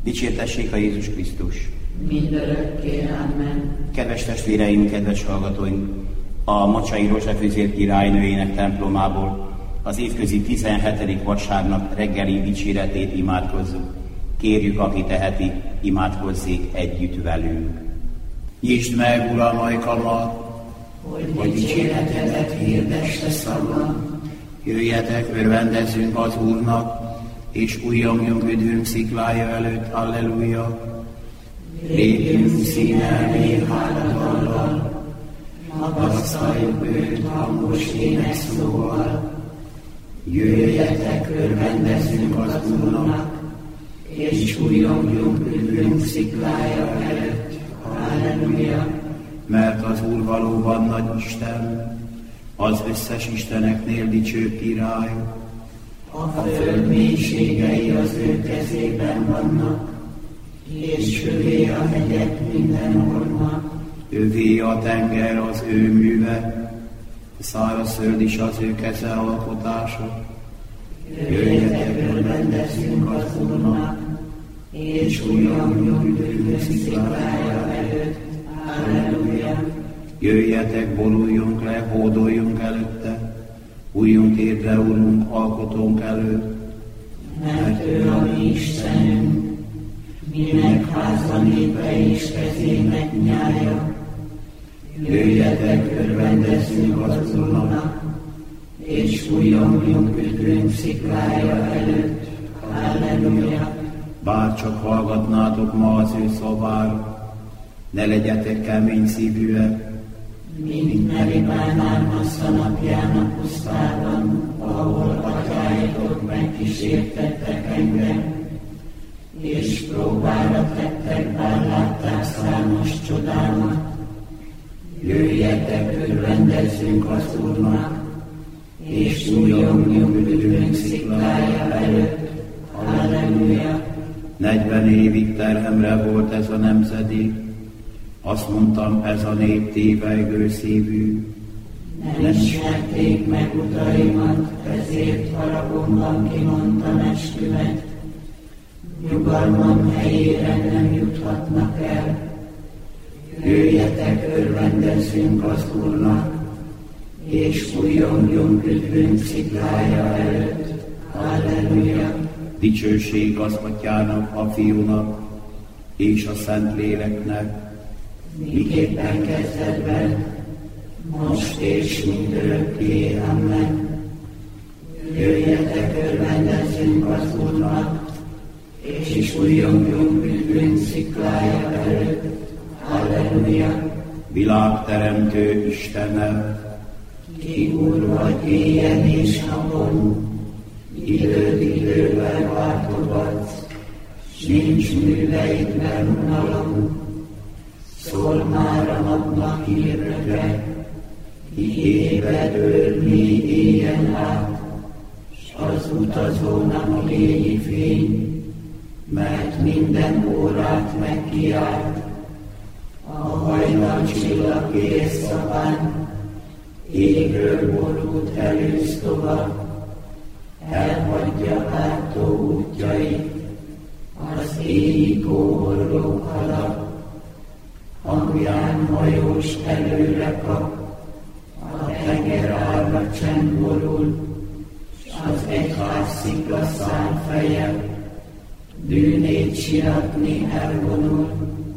Dicsértessék a Jézus Krisztus! Mindörökké, amen. Kedves testvéreim, kedves hallgatóink! A Mocsai Rózsefűzér királynőjének templomából az évközi 17. vasárnap reggeli dicséretét imádkozzuk. Kérjük, aki teheti, imádkozzék együtt velünk. Nyisd meg, Uram, ajkamat, hogy dicséretedet hirdesse szavam. Jöjjetek, örvendezzünk az Úrnak, és újjongjunk üdvünk sziklája előtt, halleluja! Lépjünk színelmé háladallal, magasztaljuk őt hangos énekszóval. Jöjjetek, örvendezzünk az Úrnak, és újjongjunk üdvünk sziklája előtt, halleluja! Mert az Úr valóban nagy Isten, az összes isteneknél dicsőbb király. A föld mélységei az ő kezében vannak, és övé a hegyek minden orma. Övé a tenger az ő műve, száraz föld is az ő keze alkotása. Jöjjetek, örvendezzünk az Úrnak, és újjongjunk üdvünk sziklája előtt, halleluja! Jöjjetek, boruljunk le, hódoljunk előtte, újjunk térdre, Urunk, alkotónk előtt. Mert ő a mi Istenünk, minek háza népe és kezének nyája. Jöjjetek, örvendezzünk az Úrnak, és újjongjunk üdvünk sziklája előtt, halleluja! Bár csak hallgatnátok ma az ő szavára, ne legyetek kemény szívűek, mint Meribán Massza napján a pusztában, ahol atyáitok megkísértettek engem, és próbára tettek, bár látták számos csodámat. Jöjjetek, örvendezzünk az Úrnak, és újjongjunk üdvünk sziklája előtt, halleluja! 40 évig terhemre volt ez a nemzedék, azt mondtam, ez a nép tévejgő szívű. Nem ismerték meg utaimat, ezért haragomban kimondtam esküvet. Nyugalmam helyére nem juthatnak el. Jöjjetek, örvendezzünk az Úrnak, és újjongjunk üdvünk sziklája előtt, halleluja! Dicsőség az Atyának, a Fiúnak és a Szentléleknek, miképpen kezdetben, most és mindörökké, amen. Jöjjetek, örvendezzünk az Úrnak, és újjongjunk üdvünk sziklája előtt, halleluja! Világteremtő Istene, ki Úr vagy éjjel és napon, időt idővel váltogatsz, s nincs műveidben unalom. Szól már a napnak hírnöke, ki ébredől mi éjjel át, s az utazónak a lényi fény, mert minden órát megkiált. A hajnal csillag éjszakán, égről borult előz tovább, elhagyja átó útjait, az éji kóborlók halad. Hangján hajós előre kap, a tenger árra csend borul, s az egyház sziklaszál feje, bűnét siratni elvonul.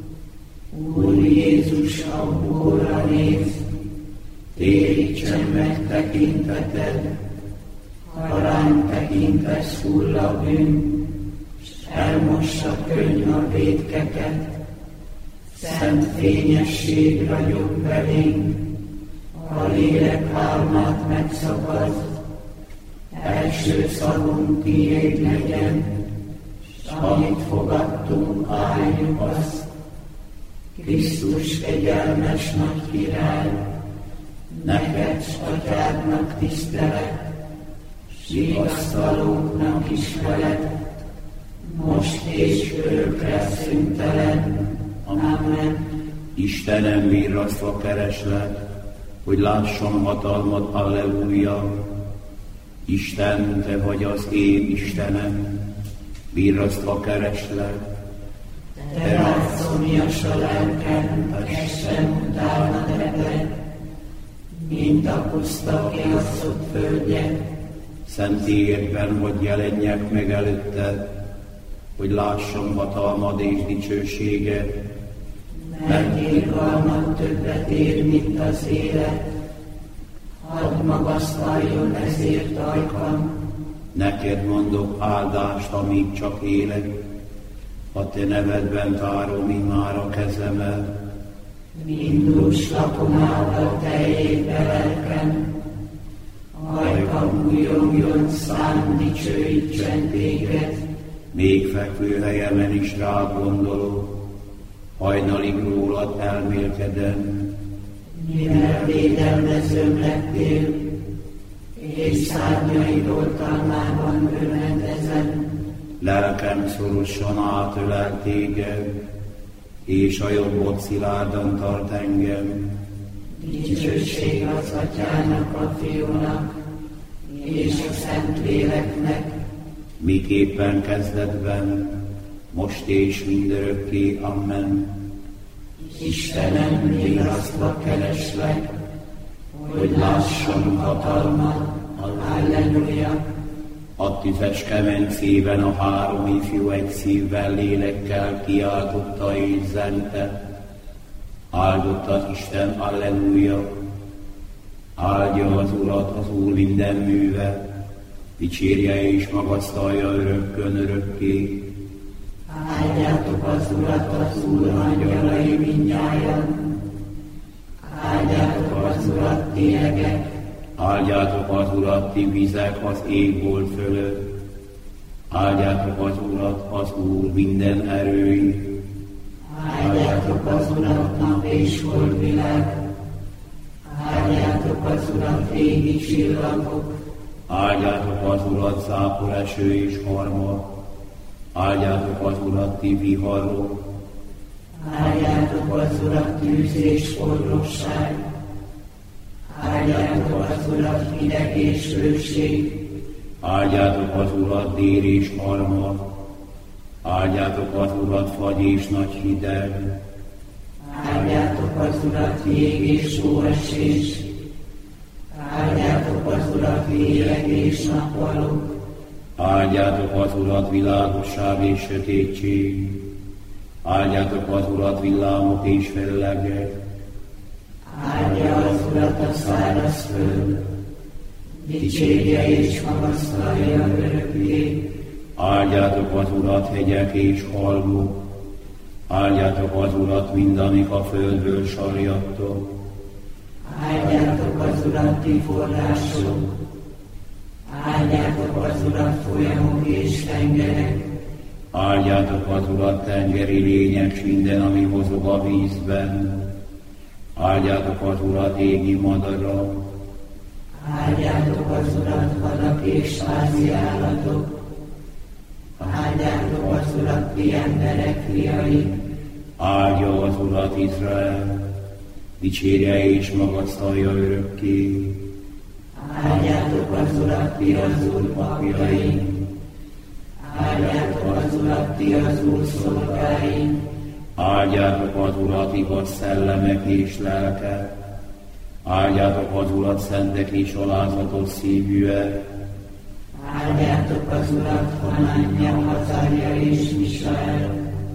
Úr Jézus a búra néz, térítsen meg tekinteted, ha ránk tekintesz, hull a bűn, s elmossa könny a vétkeket. Szent fényesség ragyog belénk, a lélek álmát megszakad, első szavunk tiéd legyen, s amit fogadtunk, álljuk azt. Krisztus kegyelmes nagy király, neked s Atyádnak tisztelet, s vigasztalóknak is veled, most és örökre szüntelen. Amen. Istenem, virrasztva kereslek, hogy lássam hatalmat, alleluja. Isten, te vagy az én Istenem, virrasztva kereslek, te rád szomjas a lelkem, a testem utálna tebed, mint a puszta kiasszott földje. Szentélyedben, hogy jelenjek meg előtted, hogy lássam hatalmad és dicsőséged. Mert irgalmad többet ér, mint az élet, hadd magasztaljon ezért ajkam. Neked mondok áldást, amíg csak élek, a te nevedben tárom immár a kezemet. Mindus lakomával teljébe lelkem, ajkam újongjon, szám dicsőítsen téged. Még fekvő helyemen is rád gondolok, hajnalig rólad elmélkedem. Mivel védelmezőm lettél, és szárnyaid oltalmában örvendezem. Lelkem szorosan átölel téged, és a jobbod szilárdan tart engem. Dicsőség az Atyának, a Fiúnak, és a Szentléleknek, miképpen kezdetben, most és mindörökké. Amen. Istenem, vigasztva kereslek, hogy lássam hatalmat. Halleluja! A tüzes kemencében a három ifjú egy szívvel, lélekkel kiáltotta és zente. Áldott az Isten, halleluja! Áldja az Urat az Úr minden műve, dicsérje és magasztalja örökkön örökké. Áldjátok az Urat, az Úr angyalai mindnyájan. Áldjátok az Urat, ti egek. Áldjátok az Urat, ti vizek az égbolt fölött. Áldjátok az Urat, az Úr minden erői. Áldjátok az Urat, nap és holdvilág. Áldjátok az Urat, égi csillagok. Áldjátok az Urat, zápor eső és harmad. Áldjátok az Urat, ti viharok. Áldjátok az Urat, tűz és forróság. Áldjátok az Urat, hideg és hőség. Áldjátok az Urat, dél és harmad. Áldjátok az Urat, fagy és nagy hideg. Áldjátok az Urat, jég és hóesés. Áldjátok az Urat, éjjel és nappalok. Áldjátok az Urat, világosság és sötétség. Áldjátok az Urat, villámok és fellegek. Áldja az Urat a száraz föld, dicsérje és magasztalja örökké. Áldjátok az Urat, hegyek és halmok. Áldjátok az Urat, mindamik a földből sarjadtok. Áldjátok az Urat, ti források. Áldjátok az Urat, folyamok és tengerek. Áldjátok az Urat, tengeri lények, s minden, ami mozog a vízben. Áldjátok az Urat, égi madarak. Áldjátok az Urat, vadak és házi állatok. Áldjátok az Urat, ti emberek fiai. Áldja az Urat Izrael, dicsérje és magasztalja örökké. Áldjátok az Urat, ti az Úr papjai. Áldjátok az Urat, ti az Úr szolgái. Áldjátok az Urat, igaz szellemek és lelkek. Áldjátok az Urat, szentek és alázatos szívűek. Áldjátok az Urat, Hanánja, Hazárja és Misael.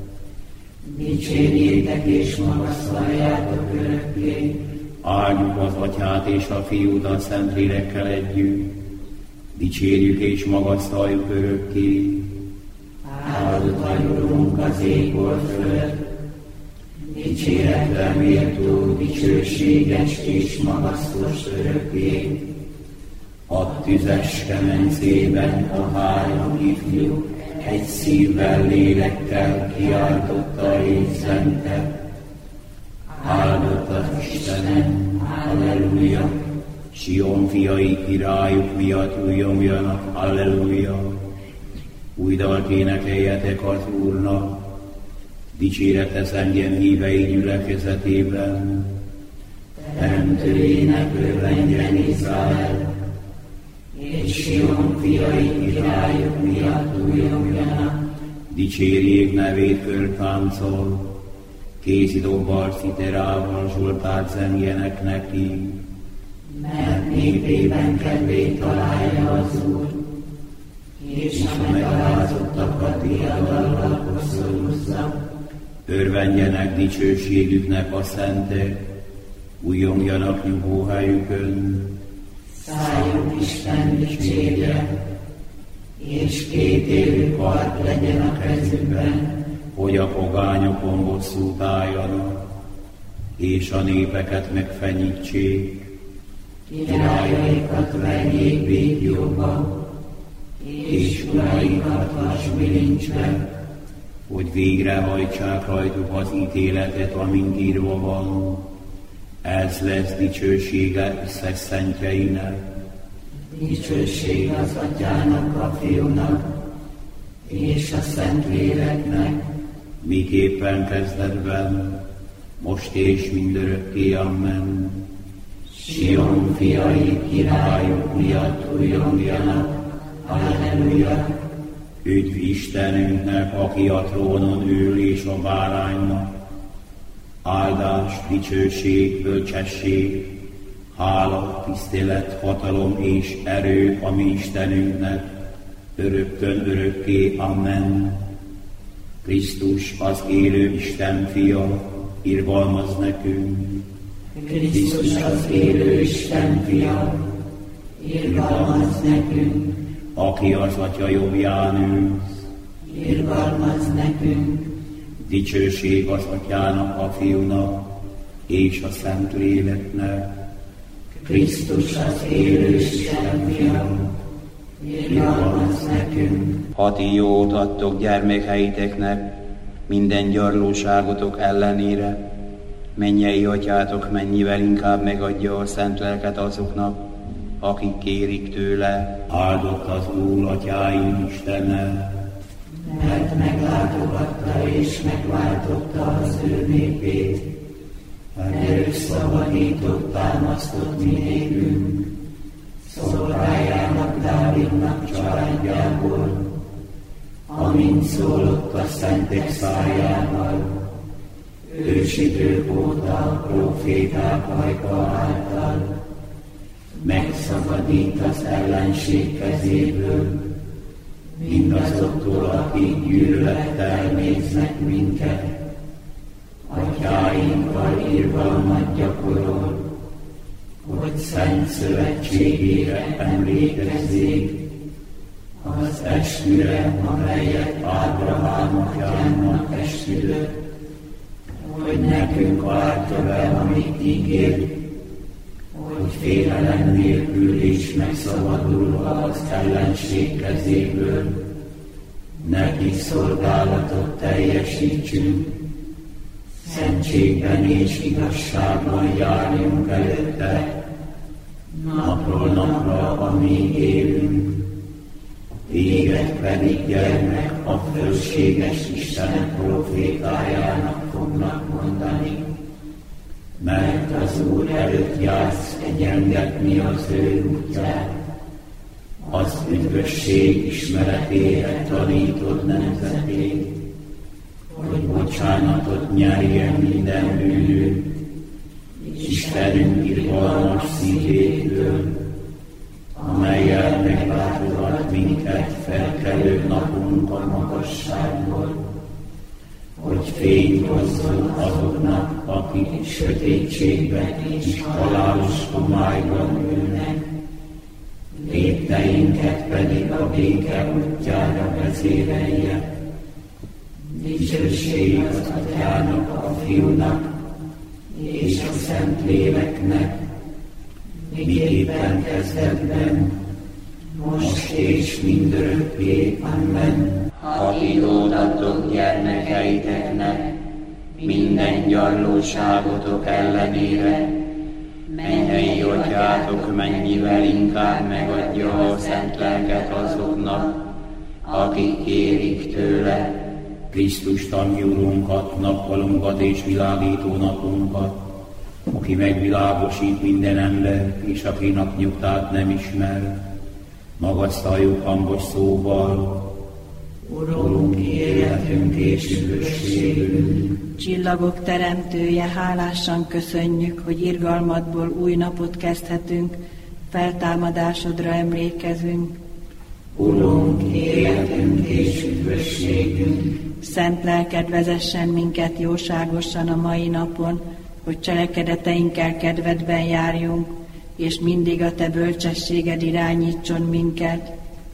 Dicsérjétek és magasztaljátok örökké. Áldjuk az Atyát és a Fiút a Szentlélekkel együtt. Dicsérjük és magasztaljuk örökké. Áldott vagy Urunk az égbolt fölött. Dicséretre méltó, dicsőséges és magasztos örökké. A tüzes kemencében a három ifjú egy szívvel, lélekkel kiáltotta és zente. Áldott az Istenem, halleluja! Sion fiai királyuk miatt újjongjanak, halleluja! Új dalt énekeljetek az Úrnak, dicséretes engem hívei gyülekezetében. Teremtőjének örvendjen Izrael, és Sion fiai királyuk miatt újjongjanak, dicsérjék nevét körtáncol, kézidobbal, citerával Zsoltárt zengjenek neki. Mert népében kedvét találja az Úr, és a megalázottakat diadallal koszorúzza. Örvendjenek dicsőségüknek a szentek, újjongjanak nyugvóhelyükön. Szálljuk Isten dicsérje, és kétélű kard legyen a kezükben, hogy a pogányokon bosszút álljanak, és a népeket megfenyítsék. Királyaikat vegyék békjóba, és uraikat vasbilincsbe, hogy végrehajtsák rajtuk az ítéletet, amint írva van. Ez lesz dicsősége összes szentjeinek. Dicsőség az Atyának, a Fiúnak, és a Szentléleknek, miképpen kezdetben, most és mindörökké, amen. Sion fiai királyok miatt újjongjanak, halleluja! Üdv Istenünknek, aki a trónon ül, és a báránynak. Áldás, dicsőség, bölcsesség, hála, tisztelet, hatalom és erő a mi Istenünknek, örökkön örökké, amen. Krisztus az élő Isten fia, irgalmaz nekünk. Krisztus az élő Isten fia, irgalmaz nekünk. Aki az Atya jobbján ül, irgalmaz nekünk. Dicsőség az Atyának, a Fiúnak és a Szentléleknek. Krisztus az élő Isten fia, irgalmaz nekünk. Ha ti jót adtok gyermekeiteknek, minden gyarlóságotok ellenére, mennyei Atyátok mennyivel inkább megadja a szent lelket azoknak, akik kérik tőle. Áldott az Úr Atyáink Istene, mert meglátogatta és megváltotta az ő népét, erőszabadított, támasztott mi népünk, szolgájának Dávidnak családjából, amint szólott a szentek szájával, ősidők óta a próféták ajka által, megszabadít az ellenség kezéből, mindazoktól, akik gyűlölettel néznek minket, atyáinkkal irgalmat gyakorol, hogy szent szövetségére emlékezzék, az esküre, amelyet Ábrahám atyának esküdött, hogy nekünk várta be, amit ígért, hogy félelem nélkül és megszabadulva az ellenség kezéből, neki szolgálatot teljesítsünk, szentségben és igazságban járjunk előtte, napról napra, amíg élünk. Téged pedig, gyermek, a fölséges Istenek profétájának fognak mondani, mert az Úr előtt jársz egyengetni az ő útját, az üdvösség ismeretére tanítod nemzetét, hogy bocsánatot nyerjen minden bűnünk, Istenünk irgalmas szívétől, amellyel meglátogat minket felkelő napunk a magasságból, hogy fényt hozzon azoknak, akik sötétségben és halálos homályban ülnek, lépteinket pedig a béke útjára vezérelje. Dicsőség az Atyának, a Fiúnak és a Szentléleknek, miképpen kezdetben, most és mindörökké, amen. Ha ti jót adtok gyermekeiteknek, minden gyarlóságotok ellenére, mennyei Atyátok mennyivel inkább megadja a szent lelket azoknak, akik kérik tőle. Krisztust, a mi Urunkat, nappalunkat és világító napunkat, aki megvilágosít minden ember, és aki napnyugtát nem ismer, magasztaljuk hangos szóval. Urunk, életünk és üdvösségünk. Csillagok teremtője, hálásan köszönjük, hogy irgalmadból új napot kezdhetünk, feltámadásodra emlékezünk. Urunk, életünk és üdvösségünk. Szent lelked vezessen minket jóságosan a mai napon, hogy cselekedeteinkkel kedvedben járjunk, és mindig a te bölcsességed irányítson minket.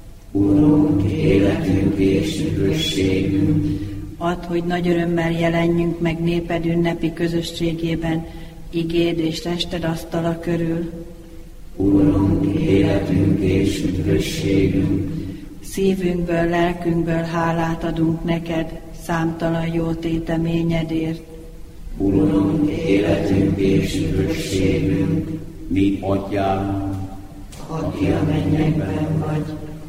Urunk, életünk és üdvösségünk. Add, hogy nagy örömmel jelenjünk meg néped ünnepi közösségében, igéd és tested asztala körül. Urunk, életünk és üdvösségünk. Szívünkből, lelkünkből hálát adunk neked, számtalan jó téteményedért. Urunk, életünk és üdvösségünk. Mi atyánk, aki a mennyekben vagy,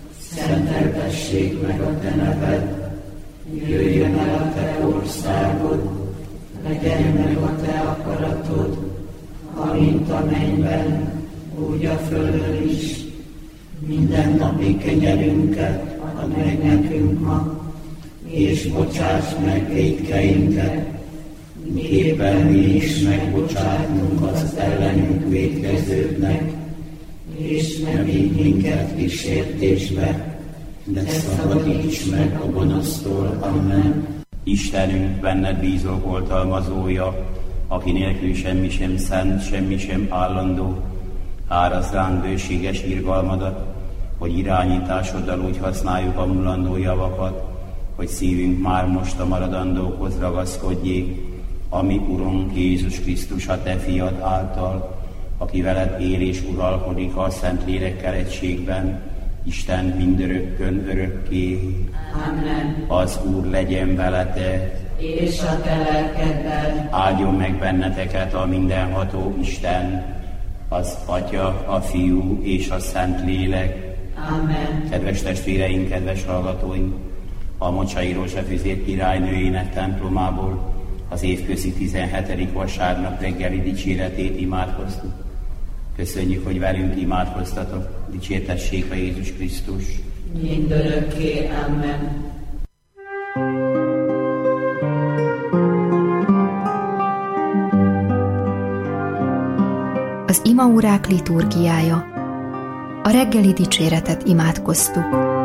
szenteltessék meg a te neved. Jöjjön el a te országod, legyen meg a te akaratod, amint a mennyben, úgy a földön is. Minden napi kenyerünket add meg nekünk ma, és bocsáss meg vétkeinket, miképpen mi is megbocsátunk az ellenünk vétkezőknek, és ne vigy minket kísértésbe, de szabadíts meg a gonosztól. Amen. Istenünk, benned bízó oltalmazója, aki nélkül semmi sem szent, semmi sem állandó, árazd ránk bőséges irgalmadat, hogy irányításoddal úgy használjuk a mulandó javakat, hogy szívünk már most a maradandókhoz ragaszkodjék, ami Urunk Jézus Krisztus a te fiad által, aki veled él és uralkodik a Szentlélekkel egységben, Isten mindörökkön örökké. Amen. Az Úr legyen veletek, És a te lelkeddel. áldjon meg benneteket a mindenható Isten, az Atya, a Fiú és a Szentlélek. Amen. Kedves testvéreink, kedves hallgatóink, a Mocsai Rózsafűzér királynőjének templomából az évközi 17. vasárnap reggeli dicséretét imádkoztuk. Köszönjük, hogy velünk imádkoztatok. Dicsértessék a Jézus Krisztus. Mindörökké. Amen. Az imaórák liturgiája. A reggeli dicséretet imádkoztuk.